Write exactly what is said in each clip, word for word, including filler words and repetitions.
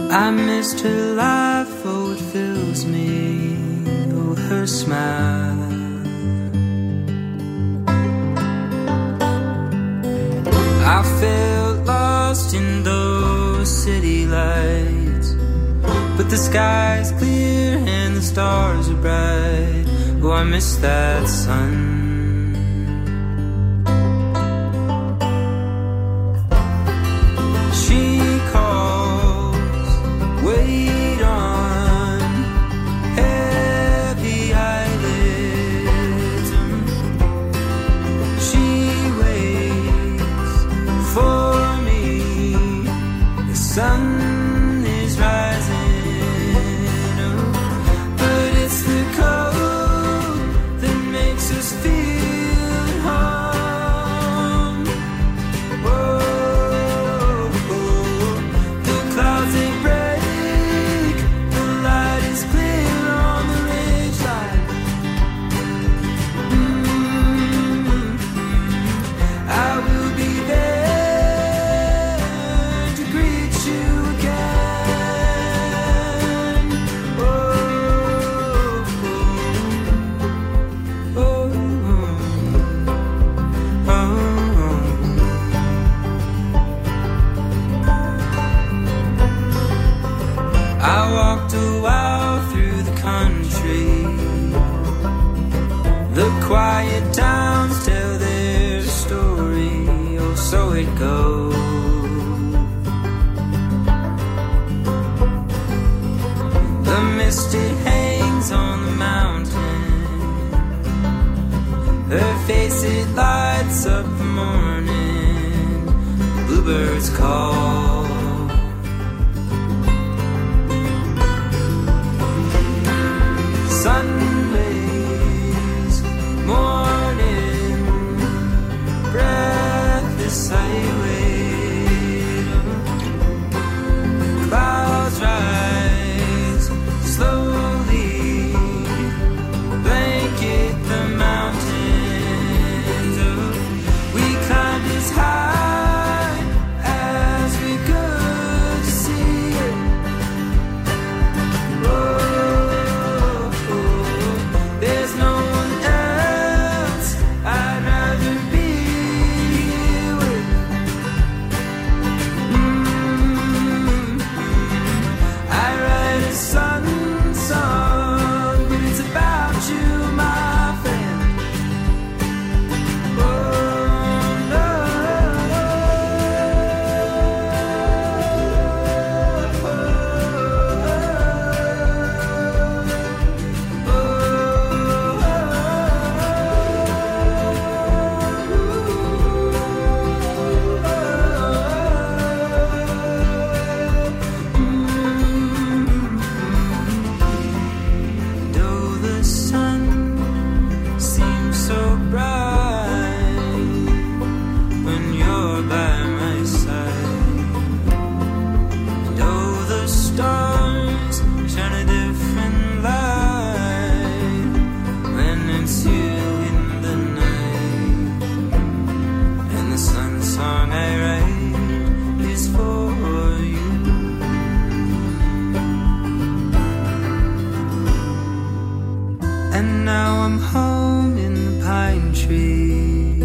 I missed her laugh, oh, it fills me, oh, her smile. I felt lost in those city lights, but the sky's clear and the stars are bright. Oh, I miss that sun. Wait on heavy eyelids. She waits for me. The sun is rising, oh, but it's the cold that makes us feel at home. Whoa, the clouds they break. I walked a while through the country. The quiet towns tell their story, oh, so it goes. The mist, it hangs on the mountain. Her face, it lights up the morning. The bluebirds call. Sun rays, morning, breathless I wait. Clouds rise slowly, blanket the mountains. Oh, we climbed as high as we could to see it. Whoa. There's no one else I'd rather be with. Mm-hmm. I write a sun song, but it's about you, my friend. Oh, no. And now I'm home in the pine tree.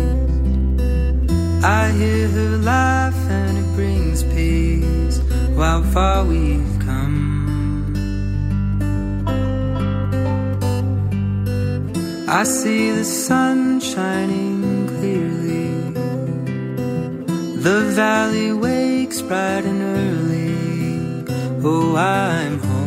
I hear her laugh and it brings peace. How far we've come. I see the sun shining clearly. The valley wakes bright and early. Oh, I'm home.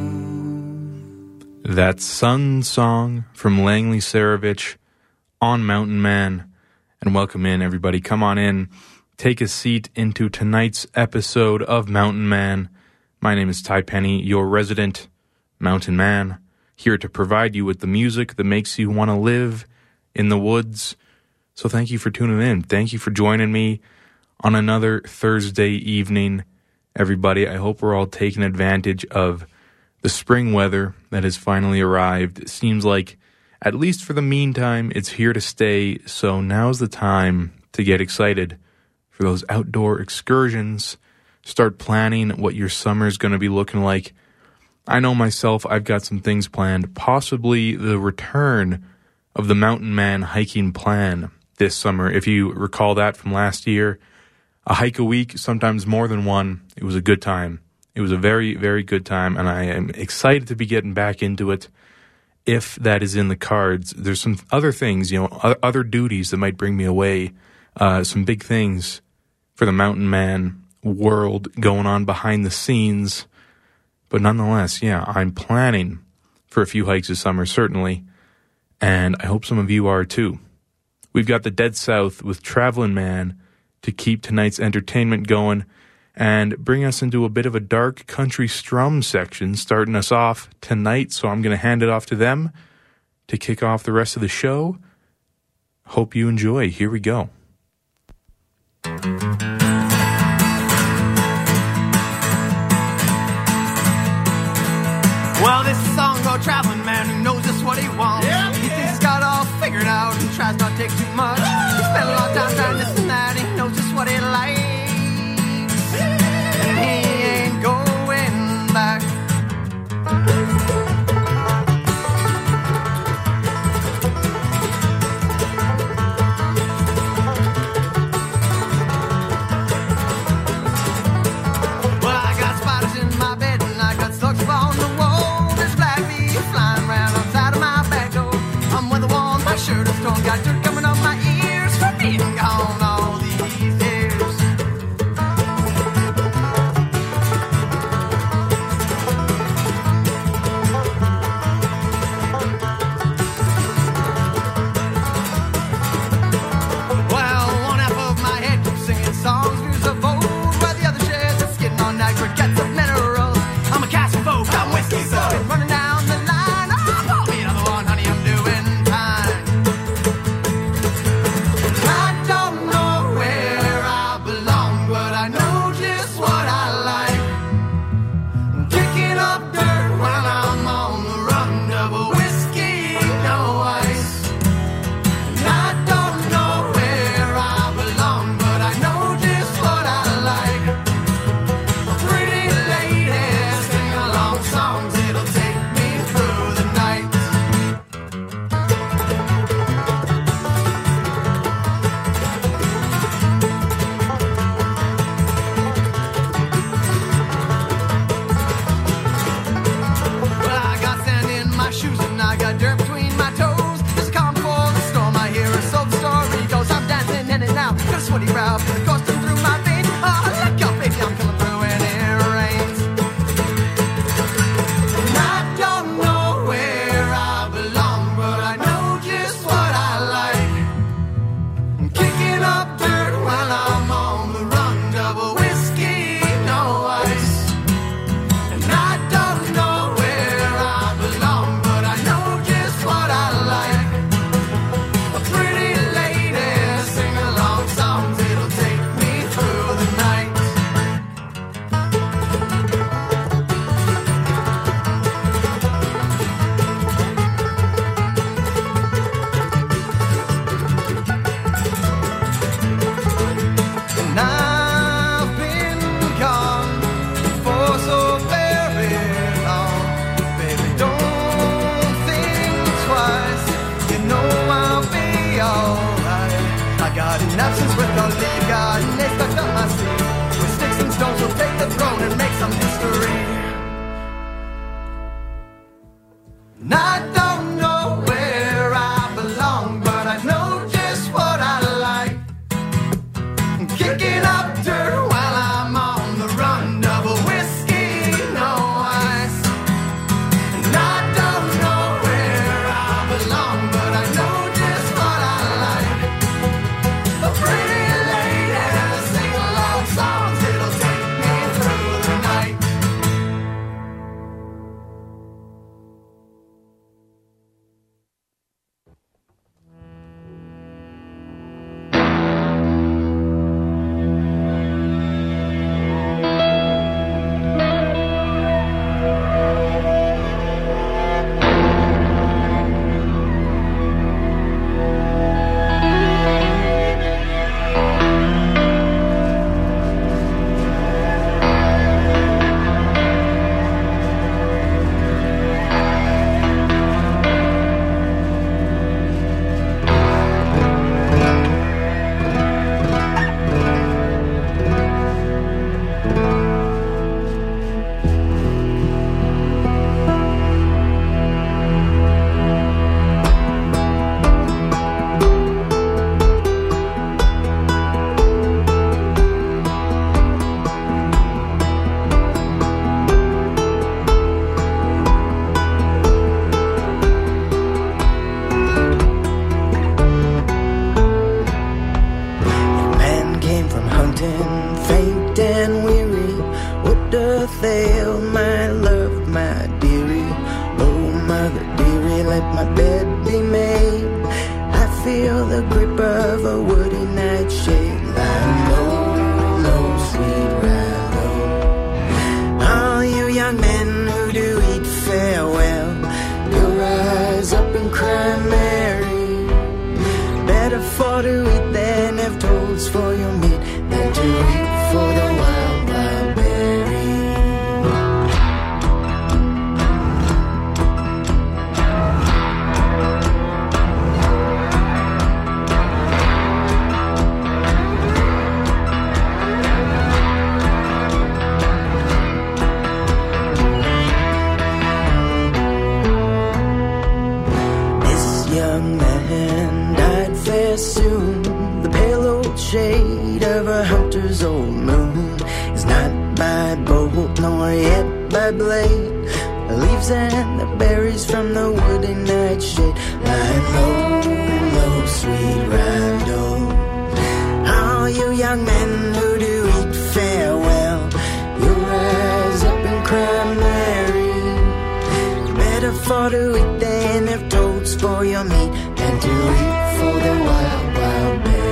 That Sun Song from Langley Sarovich on Mountain Man. And welcome in, everybody. Come on in. Take a seat into tonight's episode of Mountain Man. My name is Ty Penny, your resident Mountain Man, here to provide you with the music that makes you want to live in the woods. So thank you for tuning in. Thank you for joining me on another Thursday evening, everybody. I hope we're all taking advantage of the spring weather that has finally arrived. It seems like, at least for the meantime, it's here to stay. So now's the time to get excited for those outdoor excursions, start planning what your summer is going to be looking like. I know myself, I've got some things planned, possibly the return of the Mountain Man hiking plan this summer. If you recall that from last year, a hike a week, sometimes more than one. It was a good time. It was a very, very good time, and I am excited to be getting back into it if that is in the cards. There's some other things, you know, other duties that might bring me away, uh, some big things for the Mountain Man world going on behind the scenes. But nonetheless, yeah, I'm planning for a few hikes this summer, certainly, and I hope some of you are too. We've got the Dead South with Traveling Man to keep tonight's entertainment going and bring us into a bit of a dark country strum section, starting us off tonight. So I'm going to hand it off to them to kick off the rest of the show. Hope you enjoy. Here we go. Well, this is a song about a traveling man who knows just what he wants. Yep. He thinks he's got all figured out and tries not to take too much. He spent a long time trying this and that. He knows just what he likes. And he ain't going back. Well, I got spiders in my bed and I got slugs on the wall. There's black bees flying around outside of my back door. I'm weather worn, my shirt is torn, got dirt coming up my ears from being gone all these years. Well, one half of my head keeps singing songs, views of old, while the other shares its skin on nitrogen of minerals. I'm a cast of folk, I'm whiskey, so been running down the line. Oh, call me another one, honey, I'm doing fine. I don't know where I belong, but I know just what I like. I'm kicking up dirt while I'm on the run, double whiskey, no ice. And I don't know where I belong, but I know just what I like. Pretty ladies sing along songs, it'll take me through the night. Well, I got sand in my shoes and I got dirt between my toes. There's a calm before the storm, I hear a soul story goes. I'm dancing in and out, got a sweaty brow, coursing through my veins. Oh, look out, baby, I'm coming through when it rains. And I don't know where I belong, but I know just what I like. I'm kicking up dirt while I'm on the run, double whiskey, no ice. And I don't know where I belong, but I know just what I like. A pretty lady sing along songs, it'll take me through the night. And I've been gone for so very long. Baby, don't think twice. You know I'll be alright. I got an absence with no leave, got an ace stuck up my sleeve. With sticks and stones, we'll take the throne and make some history. And I don't know where I belong, but I know just what I like. I'm kicking up dirt while I'm on the run, double whiskey, no ice. And I don't know where I belong, but I know just what I like. A pretty lady sing along songs, it'll take me through the night. let my bed be made. I feel the grip of a woody nightshade. Lying low, low, sweet ride low. All you young men who do eat farewell, you'll rise up and cry Mary. Better for to eat than have toads for your meat, than to eat for the wild, wild berry. Soon, the pale old shade of a hunter's old moon is not by bolt nor yet by blade. The leaves and the berries from the woody nightshade, lying low, low, sweet rhino. All you young men who do eat farewell, you rise up and cry Mary. Better for to eat than have toads for your meat, than to eat for the wild, wild berry.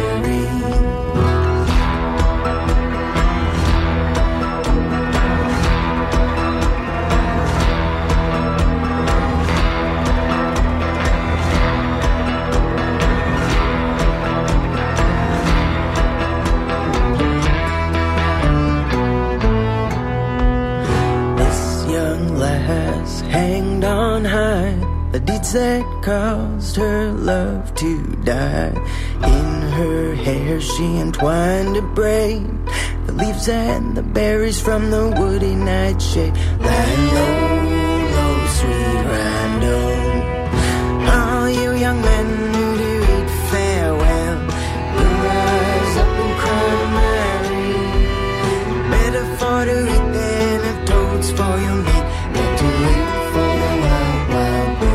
This young lass hanged on high, the deeds that caused her love to die. In her hair she entwined a braid, the leaves and the berries from the woody nightshade, lying low, low, sweet rhino. All you young men who do eat farewell, you rise up and cry Mary. Better for to eat than have toads for your meat, than to eat for the wild, wild berry.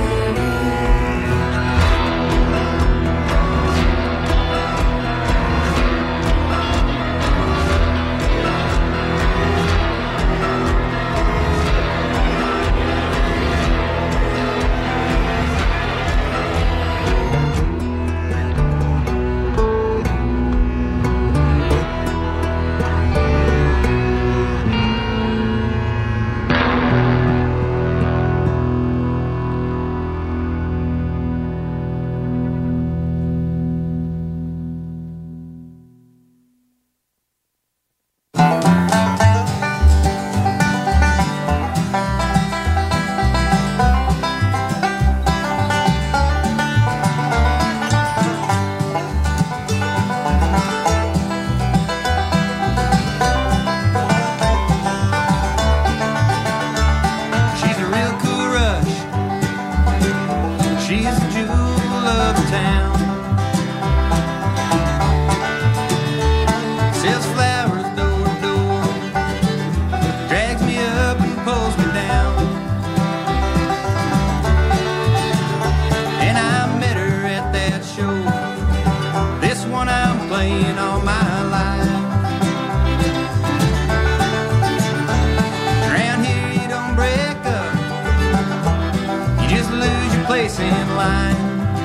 In line.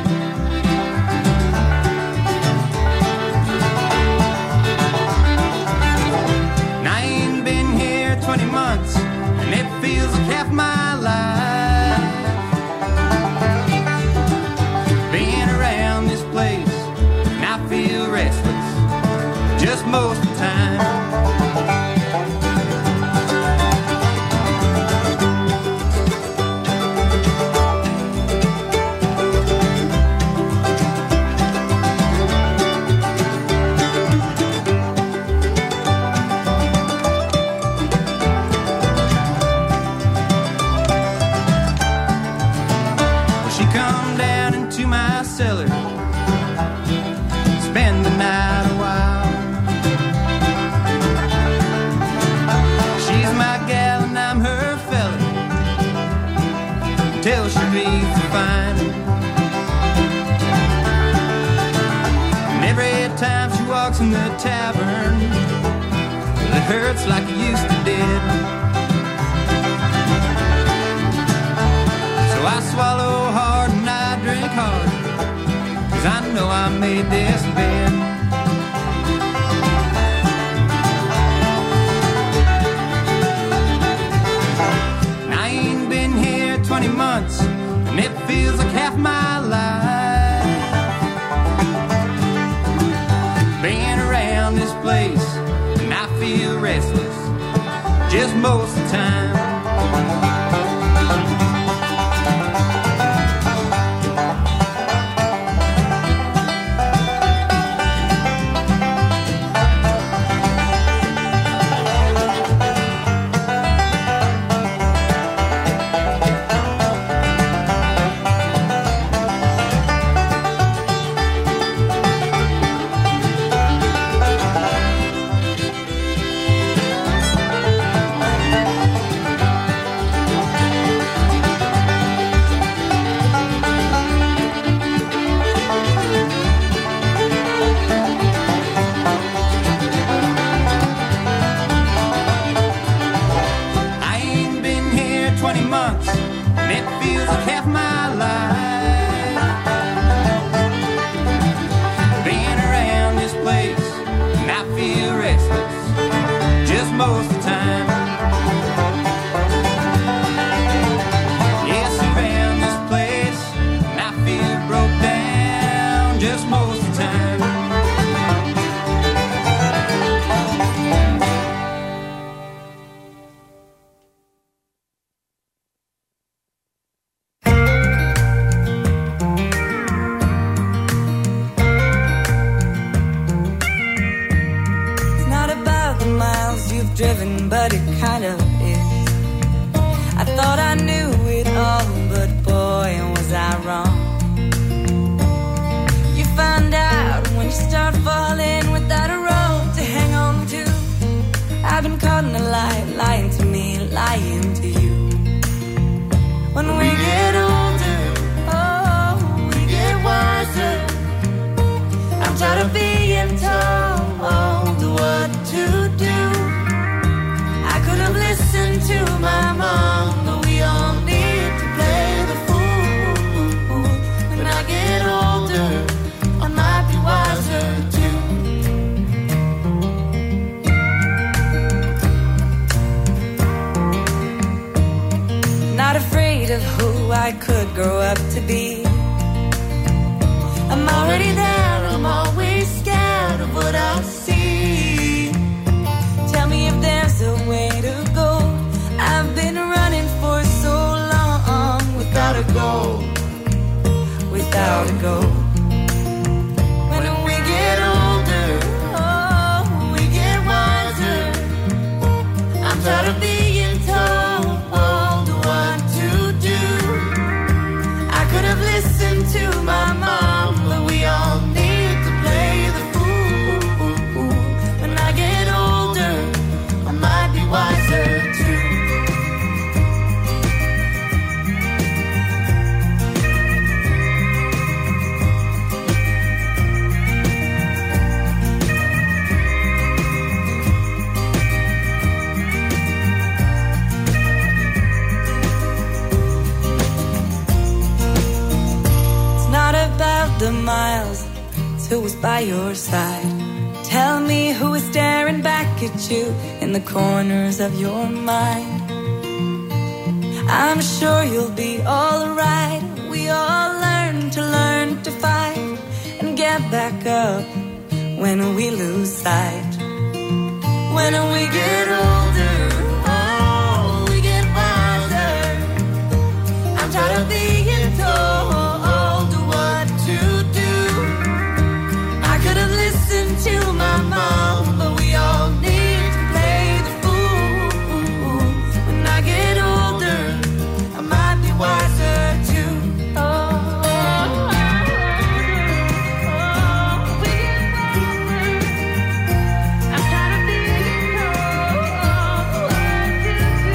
And I ain't been here twenty months, and it feels like half my life. Being around this place, and I feel restless just most of the time. Spend the night a while. She's my gal and I'm her fella, till she leaves the fine. And every time she walks in the tavern, it hurts like it used to did. So I swallow hard and made this bed. And I ain't been here twenty months, and it feels like half my life. Been around this place, and I feel restless just most of the time. Driven, but it kind of is. I thought I knew it all, but boy, was I wrong. You find out when you start falling without a rope to hang on to. I've been caught in a lie, lying to me, lying to you. When we get older, oh, we get wiser. I'm tired of being told what to do. Listen to my mom, but we all need to play the fool. When I get older, I might be wiser too. Not afraid of who I could grow up to be. I'm already there, I'm always scared of what I'll see. Tell me if there's a way to go. I've been running for so long without a goal, without a goal. When we get older, oh, we get wiser. I'm tired of being told what to do. I could have listened to my mom, but we all need to play the fool. When I get older, I might be wiser too. It's not about the miles, it's who was by your side. Tell me who is staring back at you in the corners of your mind. I'm sure you'll be alright. We all learn to learn to fight and get back up when we lose sight. When we get older, oh, we get wiser. I'm tired of being told what to do. I could have listened to my mom, but we all need to play the fool. When I get older, I might be wiser too. Oh, oh, oh, oh, we get older. I'm tired of being told what to do.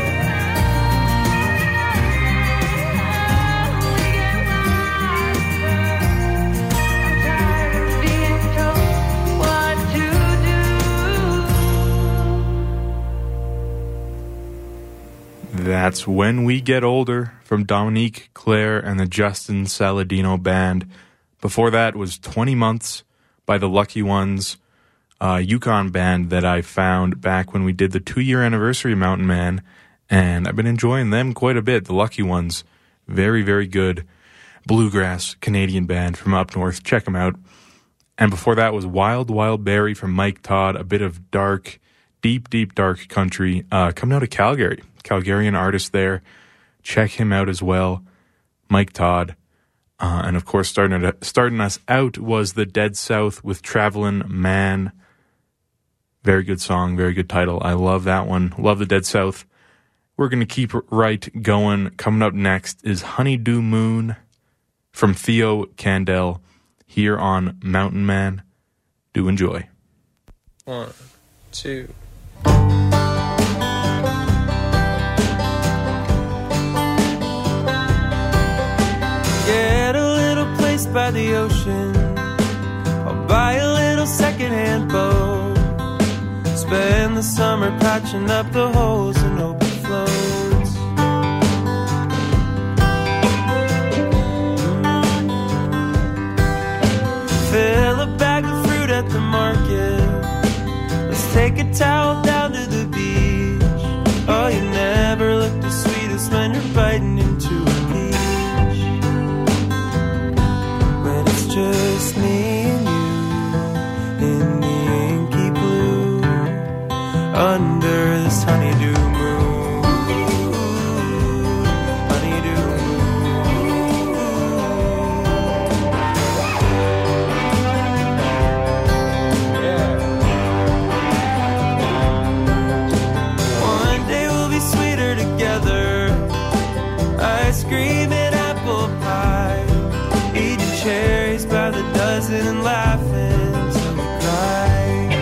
Oh, we get wiser. I'm tired of being told what to do. That's When We Get Older from Dominique Claire and the Justin Saladino Band, Before that was twenty months by the Lucky Ones, a Yukon band that I found back when we did the two-year anniversary of Mountain Man, and I've been enjoying them quite a bit. The Lucky Ones, very, very good bluegrass Canadian band from up north. Check them out. And before that was Wild Wild Berry from Mike Todd, a bit of dark, deep, deep dark country, uh, coming out of Calgary. Calgarian artist there. Check him out as well. Mike Todd. Uh, and of course, starting, it, starting us out was the Dead South with Travelin' Man. Very good song, very good title. I love that one. Love the Dead South. We're going to keep right going. Coming up next is Honeydew Moon from Theo Candel here on Mountain Man. Do enjoy. One, two. Get a little place by the ocean. I'll buy a little secondhand boat. Spend the summer patching up the holes in open floats. Fill a bag of fruit at the market. Let's take a towel down to the beach. Oh, you never looked as sweet as when you're biting into a peach. When it's just me and you in the inky blue under this honeydew moon. Honeydew moon. Yeah. One day we'll be sweeter together. Ice cream and apple pie. Eating cherries by the dozen and laughing till we cry.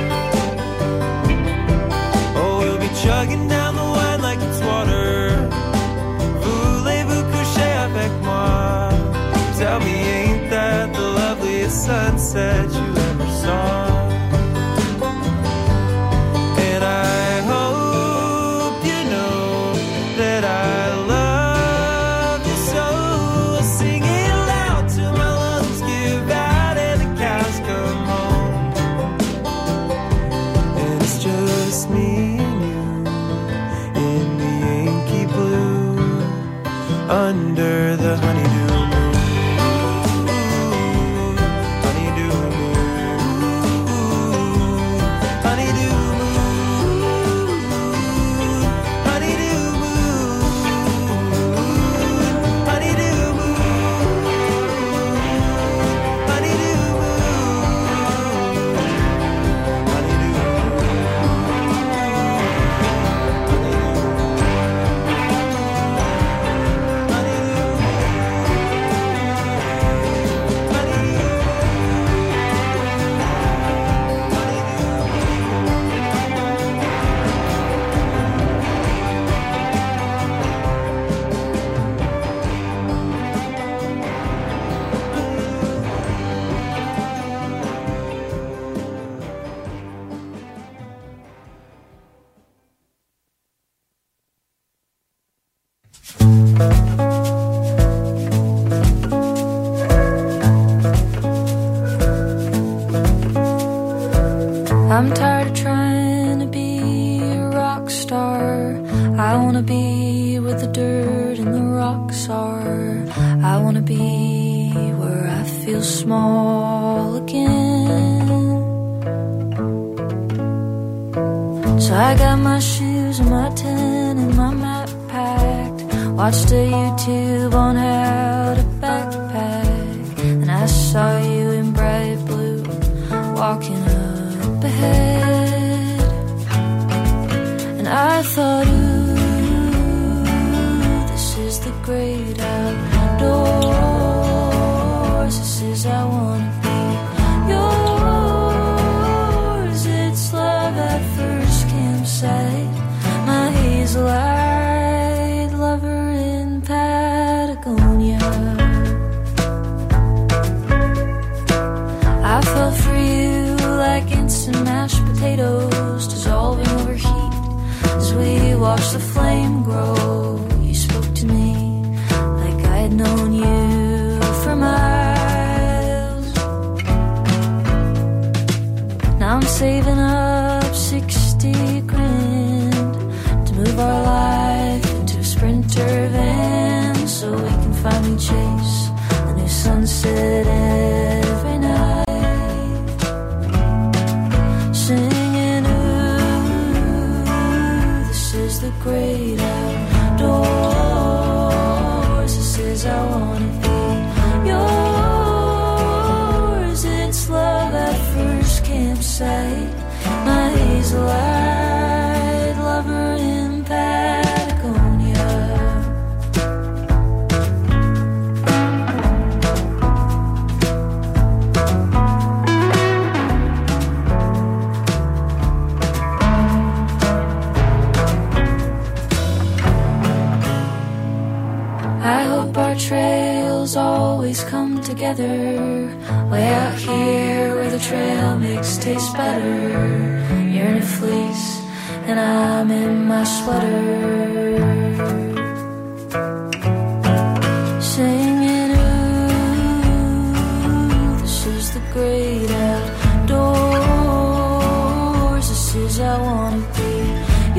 Chugging down the wine like it's water. Voulez-vous coucher avec moi? Tell me, ain't that the loveliest sunset you ever saw? And I hope you know that I love you so. I'll sing it loud till my lungs give out and the cows come home. And it's just me under the honeydew moon. Honeydew moon. Honeydew moon. Honeydew moon. Honeydew moon. Honeydew moon. Honeydew I'm tired of trying to be a rock star. I wanna be where the dirt and the rocks are. I wanna be where I feel small again. So I got my shoes and my tent and my map packed. Watched a YouTube on how to backpack. And I saw you in bright blue walking up ahead. And I thought, ooh, this is the great outdoors. This is I wanna be yours. It's love at first campsite. My hazel-eyed lover in Patagonia. I felt for you like instant mashed potatoes dissolving over heat. As we watched the flame grow, you spoke to me like I had known you for miles. sit every night singing, ooh, this is the great outdoors. This is I wanna be yours. It's love at first campsite. My hazel-eyed lover in Patagonia. I hope our trails always come together, way out here where the trail mix tastes better. You're in a fleece and I'm in my sweater, singing, ooh, this is the great outdoors. This is I wanna be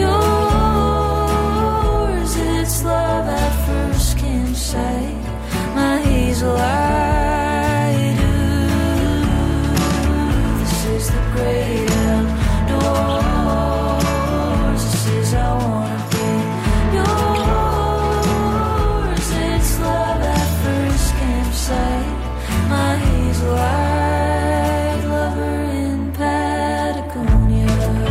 yours. It's love at first campsite. My hazel-eyed, ooh, this is the great outdoors. This is I wanna be yours. It's love at first campsite. My hazel-eyed lover in Patagonia.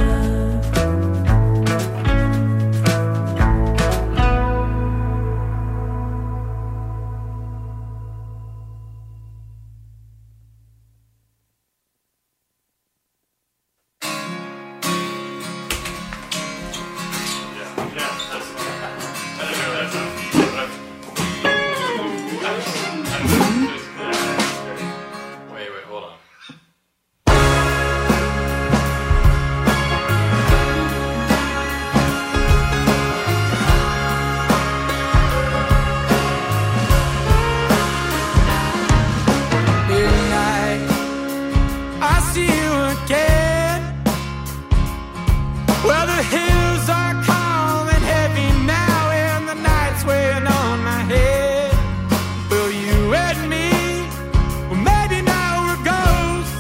Wait, wait, hold on. Midnight, I see you again. Well, the hills are calm and heavy now, and the night's weighing on my head. Will you and me? Well, maybe now we're ghosts.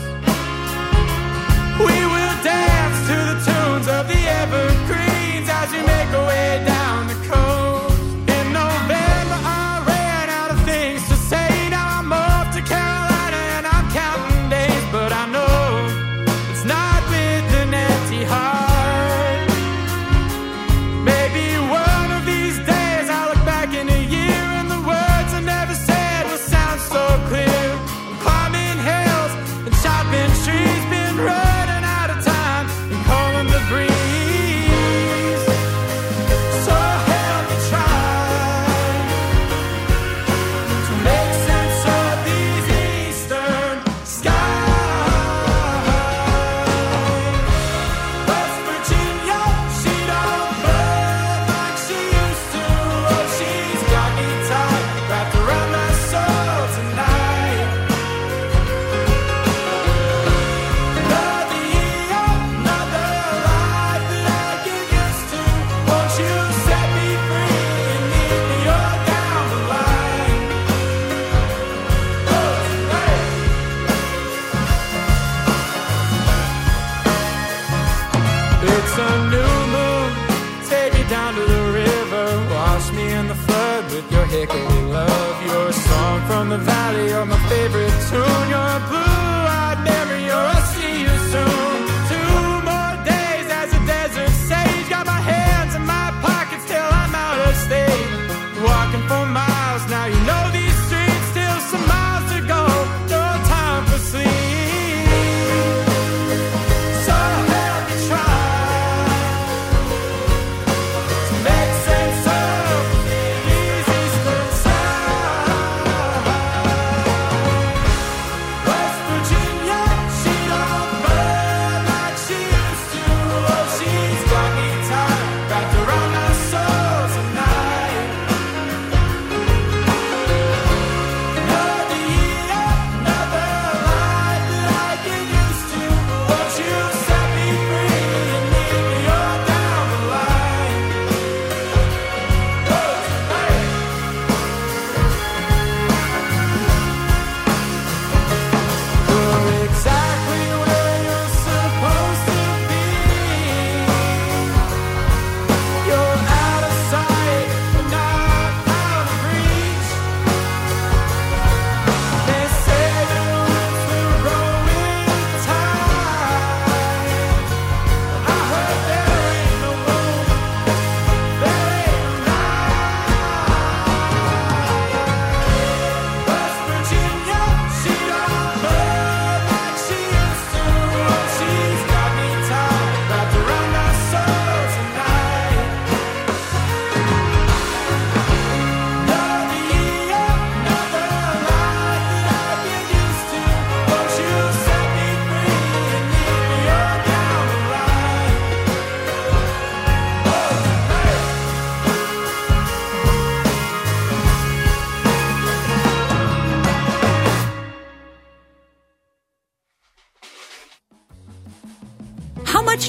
We will dance to the tunes of the evergreens as we make our way down the coast. In November, I ran out of things to say. Now I'm off to Carolina and I'm counting days, but I know it's not with an empty heart. Maybe one of these days I'll look back in a year and the words I never said will sound so clear. I'm climbing hills and chopping trees, been running out of time and calling the breeze. So help me try to make sense of these eastern skies. West Virginia, she don't burn like she used to. Oh, she's got me tight, wrapped around my soul tonight. Another year, another life that I get used to. Won't you set me free and lead me on down the line? Oh, tonight. It's a new moon, take me down to the river, wash me in the flood with your hickory love. Your song from the valley, you're my favorite tune. You're a blue-eyed memory, you're I'll see you soon. Two more days as a desert sage, got my hands in my pockets till I'm out of state. Walking for miles, now you know these streets, still some miles to go, no time for sleep. So help me try to make sense of these eastern skies. West Virginia, she don't burn like she used to. Oh, she's got me tight, wrapped around my soul tonight.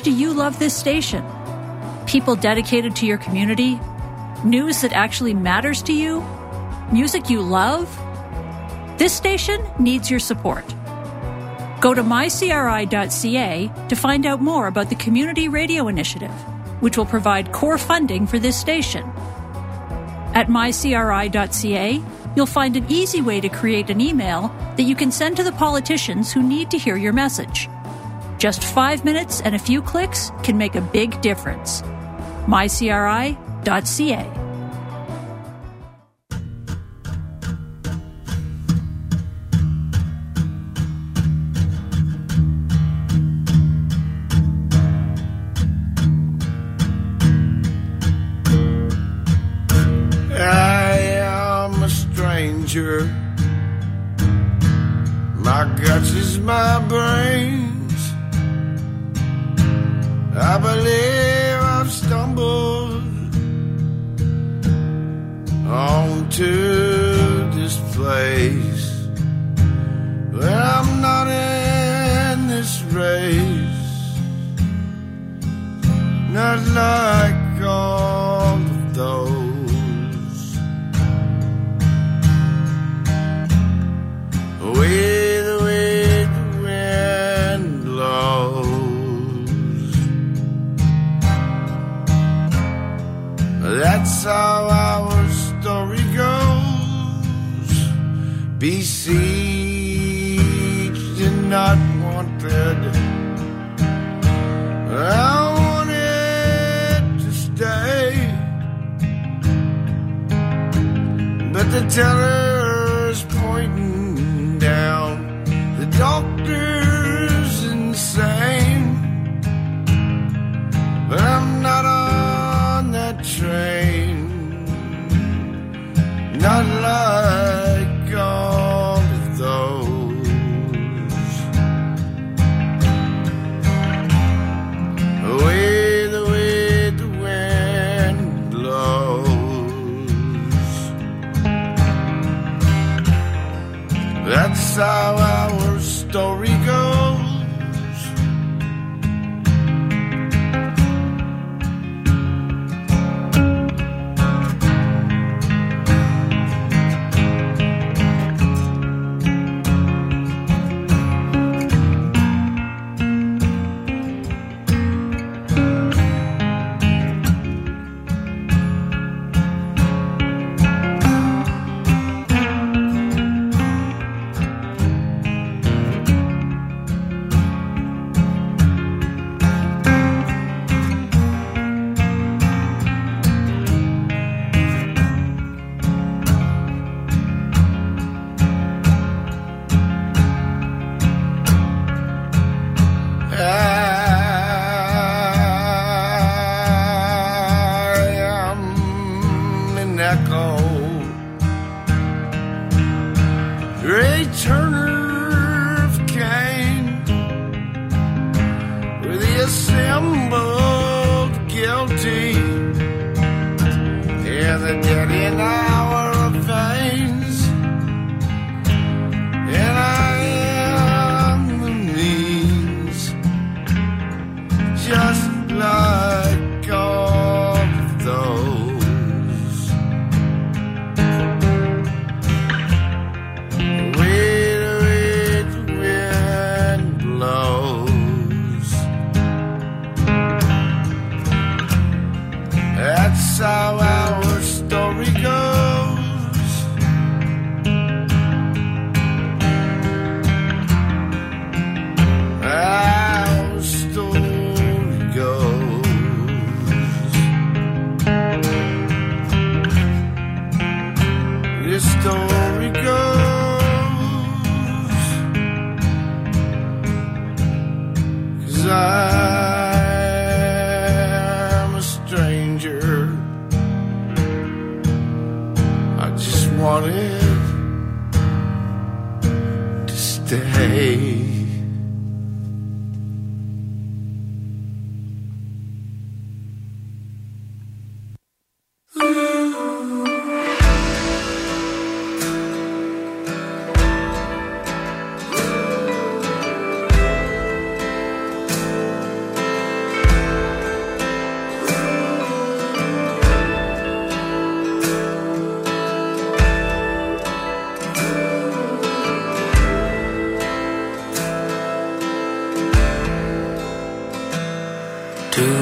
much do you love this station? People dedicated to your community? News that actually matters to you? Music you love? This station needs your support. Go to my c r i dot c a to find out more about the Community Radio Initiative, which will provide core funding for this station. At my c r i dot c a, you'll find an easy way to create an email that you can send to the politicians who need to hear your message. Just five minutes and a few clicks can make a big difference. my c r i dot c a. My guts is my brains. I believe I've stumbled onto this place, but I'm not in this race, not like all of those. Way the way the wind blows, that's how our story goes. Besieged and not wanted, I wanted to stay, but the teller's pointing down, the doctor's insane, but I'm not on that train, not like all of those. The way the way the wind blows, that's how our story goes.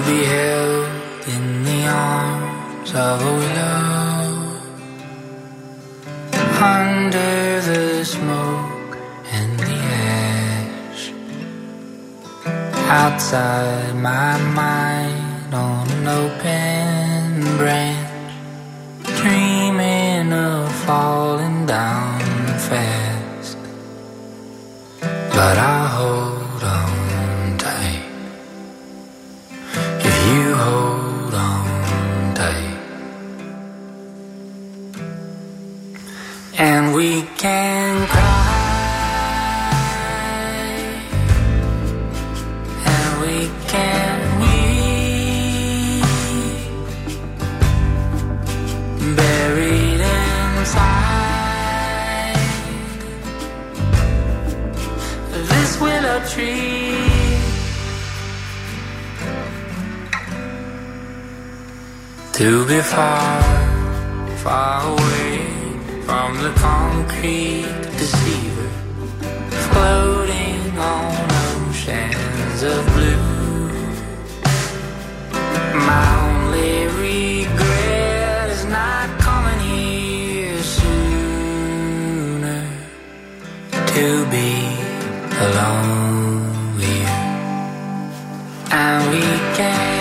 be held in the arms of a willow, under the smoke and the ash, outside my mind on an open branch, dreaming of falling down fast, but I'll hold on tight if you hold on tight. And we can cry, and we can weep, buried inside this willow tree. To be far, far away from the concrete deceiver, floating on oceans of blue. My only regret is not coming here sooner, to be alone with you. And we can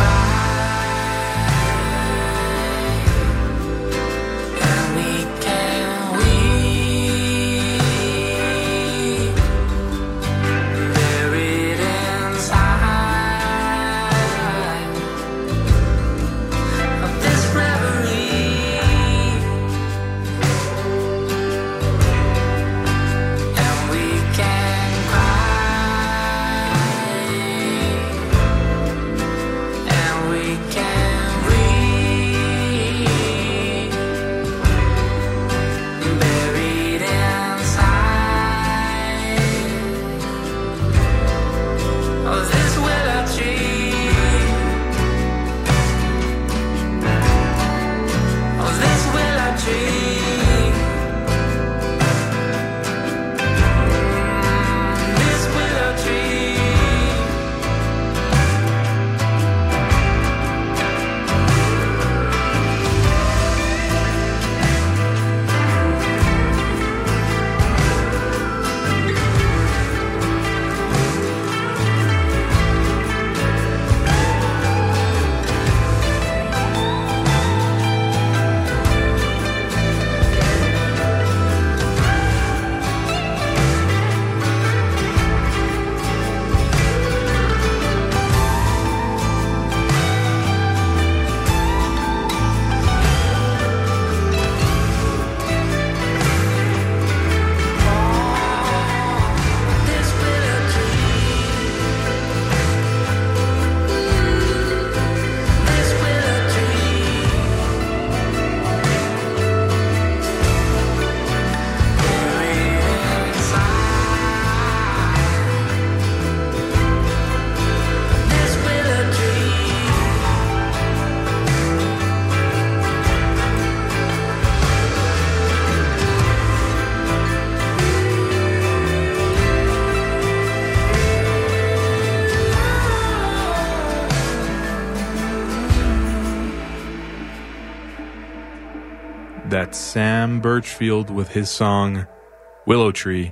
That's Sam Birchfield with his song Willow Tree.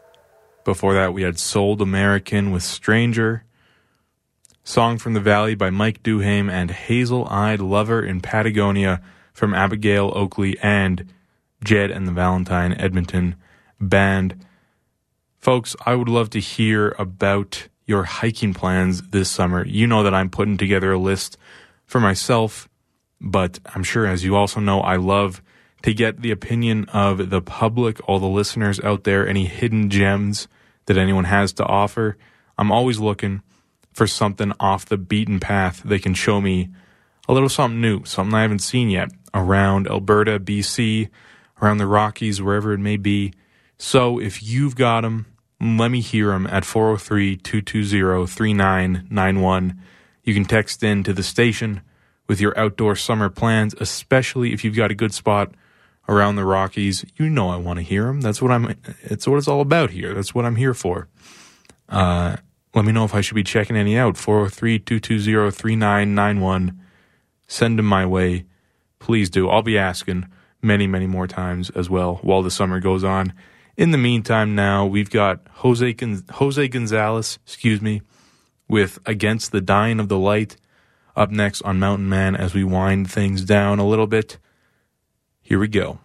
Before that, we had Sold American with Stranger. Song from the Valley by Mike Duhame and Hazel-Eyed Lover in Patagonia from Abigail Oakley and Jed and the Valentine Edmonton Band. Folks, I would love to hear about your hiking plans this summer. You know that I'm putting together a list for myself, but I'm sure, as you also know, I love to get the opinion of the public, all the listeners out there, any hidden gems that anyone has to offer. I'm always looking for something off the beaten path. They can show me a little something new, something I haven't seen yet around Alberta, B C, around the Rockies, wherever it may be. So if you've got them, let me hear them at four oh three, two two zero, three nine nine one. You can text in to the station with your outdoor summer plans, especially if you've got a good spot around the Rockies. You know I want to hear them. That's what I'm, it's what it's all about here. That's what I'm here for. Uh, Let me know if I should be checking any out. four oh three, two two zero, three nine nine one. Send them my way. Please do. I'll be asking many, many more times as well while the summer goes on. In the meantime now, we've got Jose, Gon- Jose Gonzalez, excuse me, with Against the Dying of the Light up next on Mountain Man as we wind things down a little bit. Here we go.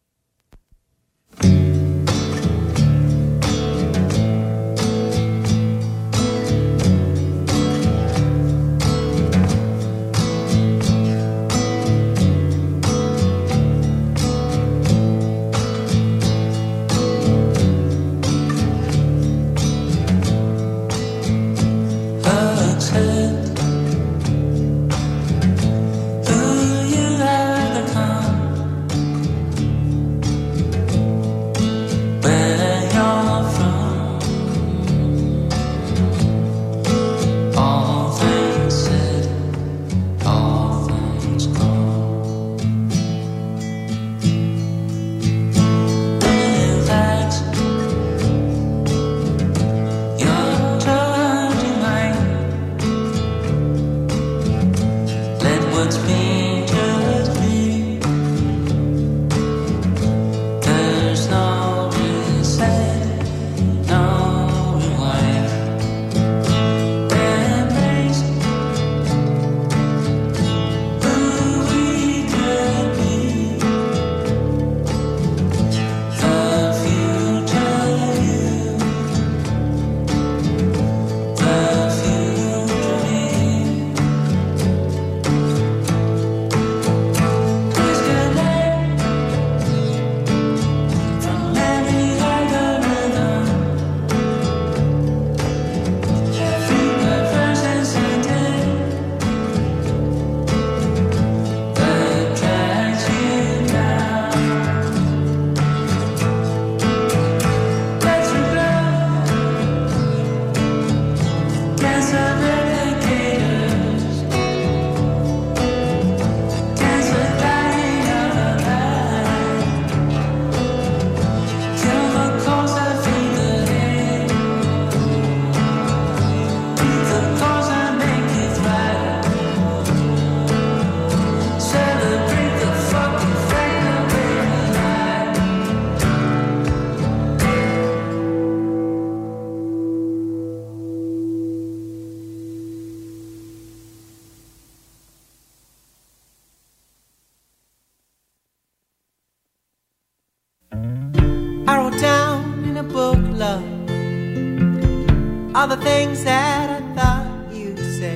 All the things that I thought you'd say,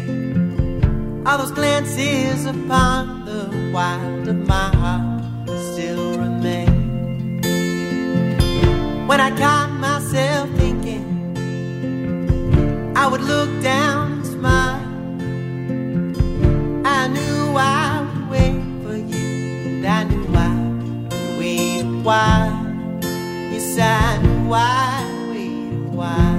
all those glances upon the wild of my heart still remain. When I caught myself thinking I would look down and smile, I knew I would wait for you, and I knew I would wait a while. Yes, I knew I'd wait a while.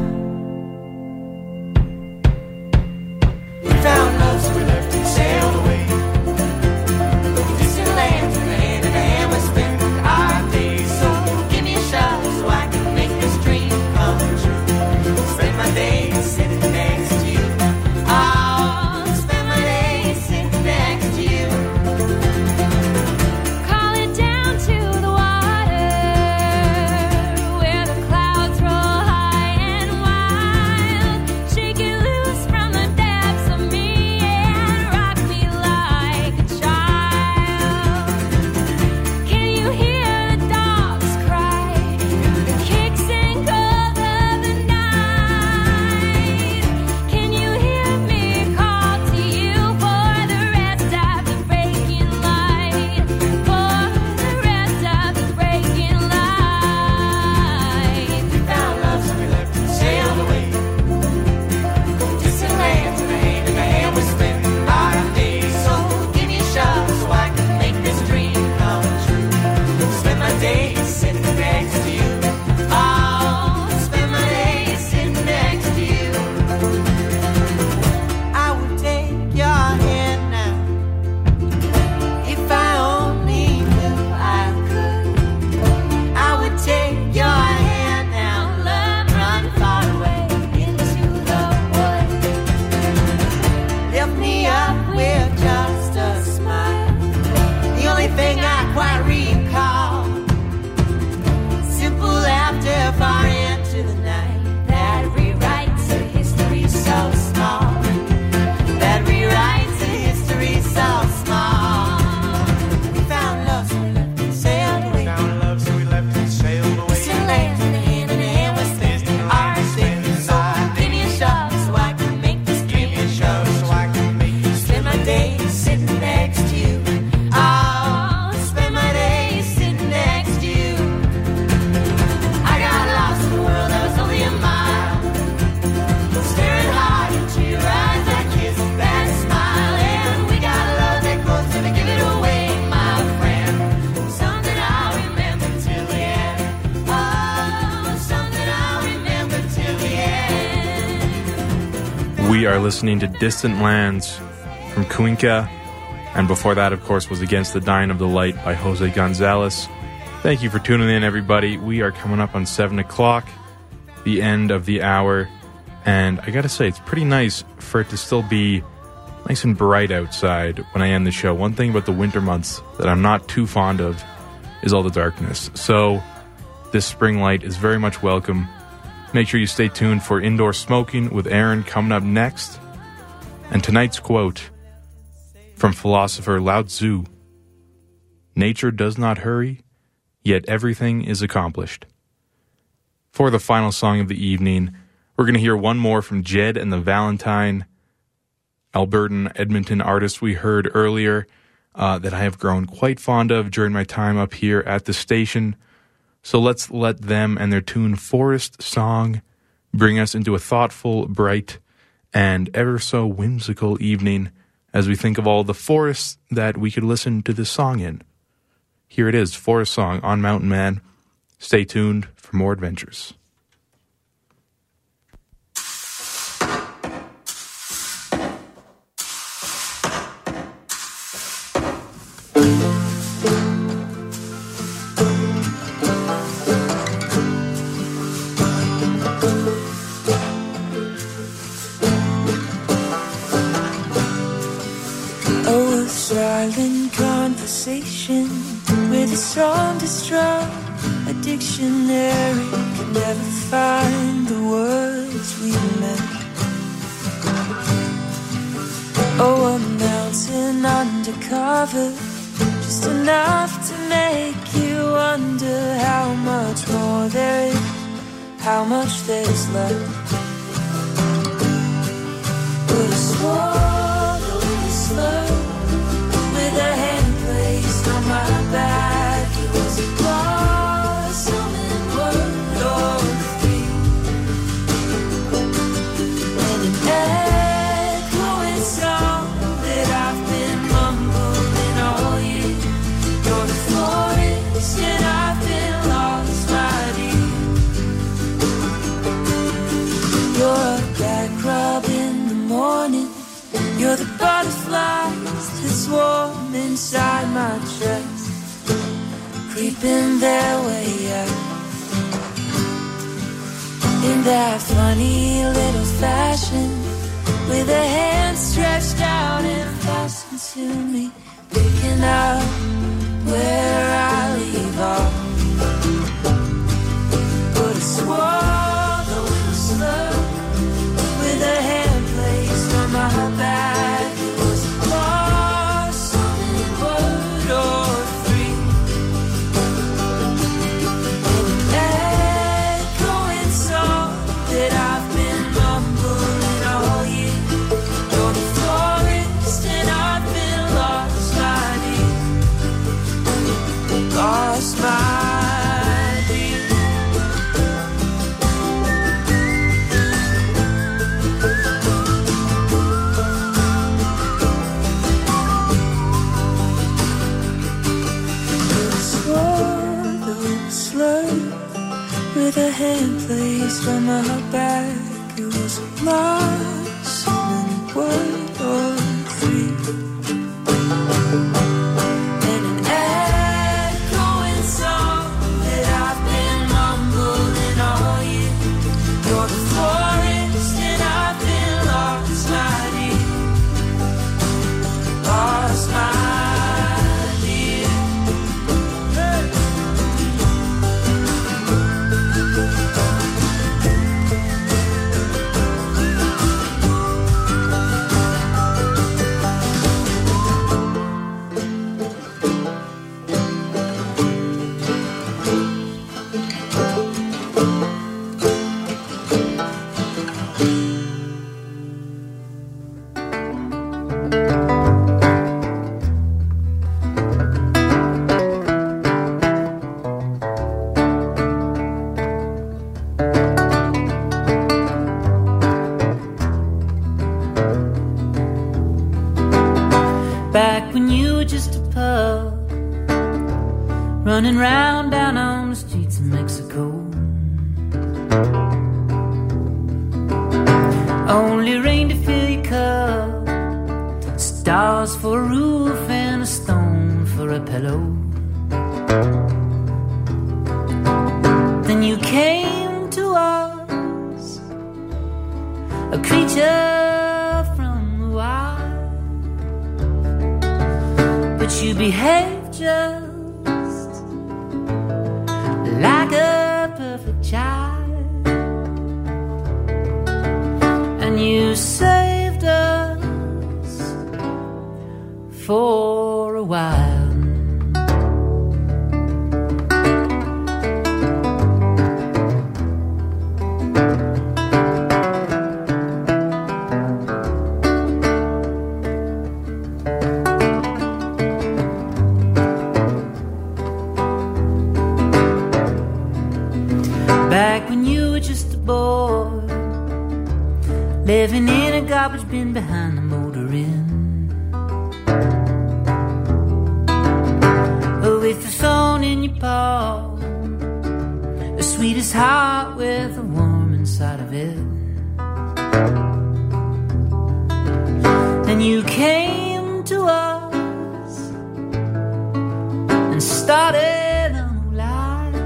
Found love's reluctant and sailed away. Distant lands in the hand of the hand we spent our days. So give me a shot so I can make this dream come true. Spend my days sitting next to you. I'll spend my days sitting next to you. Call it down to the water where the clouds roll high and We are listening to Distant Lands from Cuenca, and before that, of course, was Against the Dying of the Light by Jose Gonzalez. Thank you for tuning in, everybody. We are coming up on seven o'clock, the end of the hour, and I gotta say, it's pretty nice for it to still be nice and bright outside when I end the show. One thing about the winter months that I'm not too fond of is all the darkness. So this spring light is very much welcome. Make sure you stay tuned for Indoor Smoking with Aaron coming up next. And tonight's quote from philosopher Lao Tzu: "Nature does not hurry, yet everything is accomplished." For the final song of the evening, we're going to hear one more from Jed and the Valentine, Albertan Edmonton artist we heard earlier, uh, that I have grown quite fond of during my time up here at the station. So let's let them and their tune Forest Song bring us into a thoughtful, bright, and ever so whimsical evening as we think of all the forests that we could listen to this song in. Here it is, Forest Song on Mountain Man. Stay tuned for more adventures. Conversation with a song to strum. A dictionary could never find the words we meant. Oh, a mountain undercover, just enough to make you wonder how much more there is, how much there's left. But I swallow the slur with a hand placed on my back. It was a blossoming word or three, and an echoing song that I've been mumbling all year. You're the forest and I've been lost, my dear. You're a back rub in the morning. You're the butterflies that swarm inside my chest, creeping their way out in that funny little fashion, with a hand stretched out and fastened to me, picking up where I leave off. But I swallow the slur with a hand placed on my back. With a hand placed on my back, it was a blossoming word or three, and an echoing song that I've been mumbling all year. You're the forest and I've been lost, my dear, lost, my dear. Only rain to fill your cup, stars for a roof and a stone for a pillow. Then you came to us, a creature from the wild, but you behaved just like a perfect child, and you saved us for a while. Back when you were just a boy, living in a garbage bin behind the motor inn, with the phone in your palm, the sweetest heart with a worm inside of it. Then you came to us and started a new life,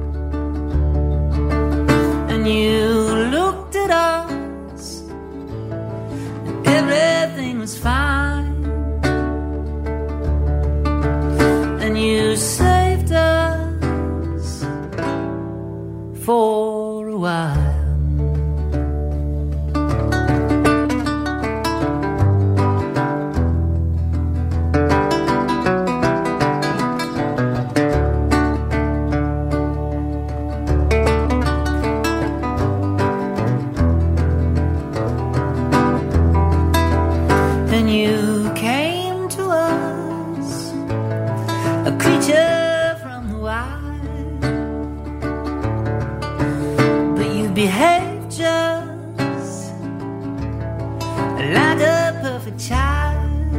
and you looked at us and everything was fine. You saved us for a while. Then you came to us, a creature from the wild, but you behaved just like a perfect child,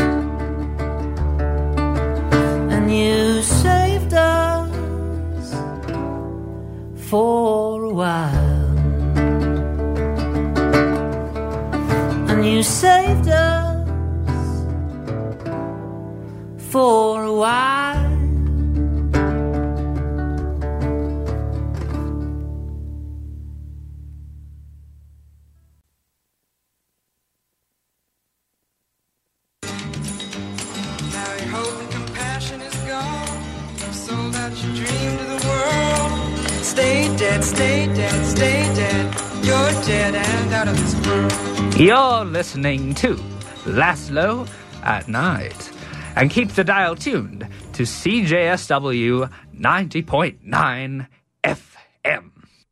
and you saved us for a while, and you saved us for a while. Stay dead, stay dead, stay dead. You're dead and out of this world. You're listening to Laszlo at Night. And keep the dial tuned to C J S W ninety point nine F M.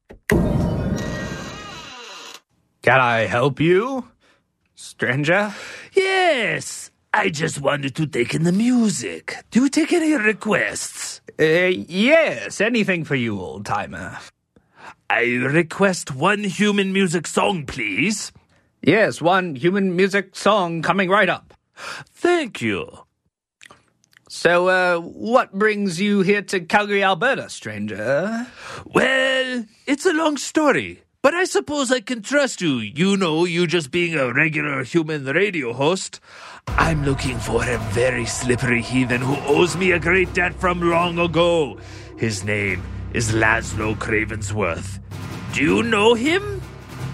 Can I help you, stranger? Yes, I just wanted to take in the music. Do you take any requests? Uh, yes, anything for you, old-timer. I request one human music song, please. Yes, one human music song coming right up. Thank you. So, uh, what brings you here to Calgary, Alberta, stranger? Well, it's a long story, but I suppose I can trust you. You know, you just being a regular human radio host. I'm looking for a very slippery heathen who owes me a great debt from long ago. His name is Laszlo Cravensworth. Do you know him?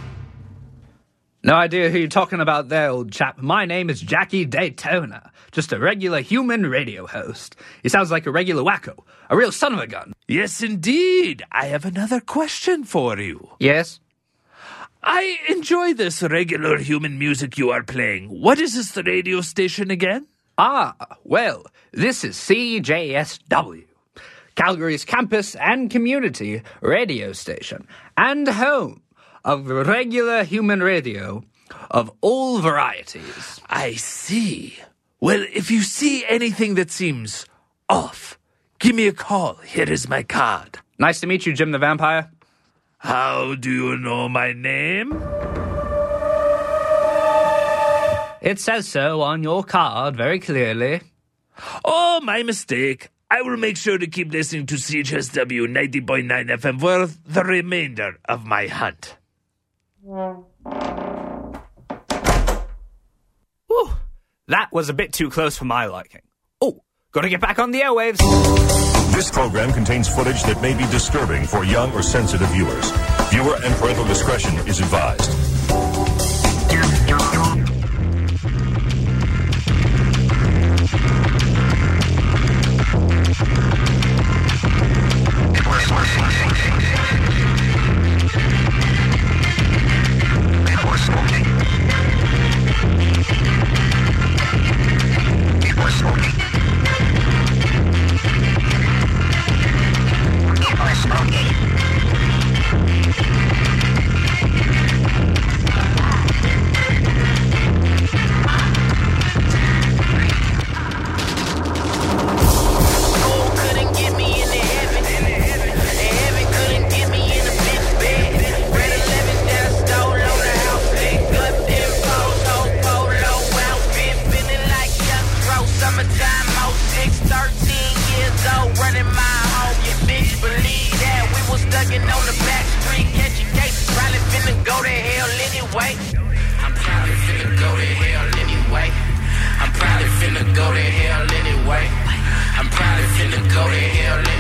No idea who you're talking about there, old chap. My name is Jackie Daytona. Just a regular human radio host. He sounds like a regular wacko. A real son of a gun. Yes, indeed. I have another question for you. Yes? I enjoy this regular human music you are playing. What is this radio station again? Ah, well, this is C J S W. Calgary's campus and community radio station. And home of regular human radio of all varieties. I see. Well, if you see anything that seems off, give me a call. Here is my card. Nice to meet you, Jim the Vampire. How do you know my name? It says so on your card very clearly. Oh, my mistake. I will make sure to keep listening to C H S W ninety point nine F M for the remainder of my hunt. That was a bit too close for my liking. Oh, gotta get back on the airwaves. This program contains footage that may be disturbing for young or sensitive viewers. Viewer and parental discretion is advised. Go to hell anyway. I'm probably finna go to hell anyway.